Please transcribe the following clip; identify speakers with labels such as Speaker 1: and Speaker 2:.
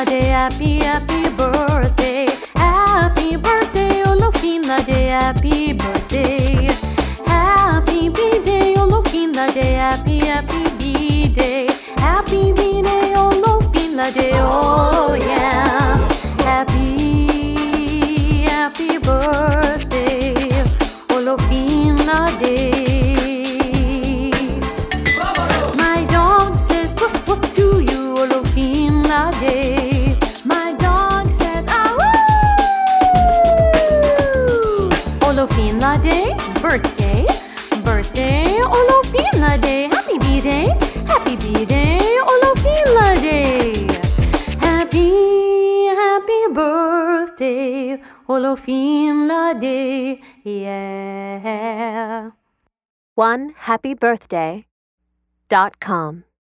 Speaker 1: Day, happy, happy birthday. Happy birthday, Olofina Day, happy birthday. Happy B-Day, Olofina Day, happy, happy B-Day. Happy B-Day, Olofina Day, oh yeah. Happy, happy birthday, Olofina Day. My dog says woof woof to you, Olofina Day. My dog says ah woo. Olofina Day, birthday, birthday, Olofina Day. Happy B-Day, happy B-Day, Olofina Day. Happy, happy birthday, Olofina Day, yeah.
Speaker 2: OneHappyBirthday.com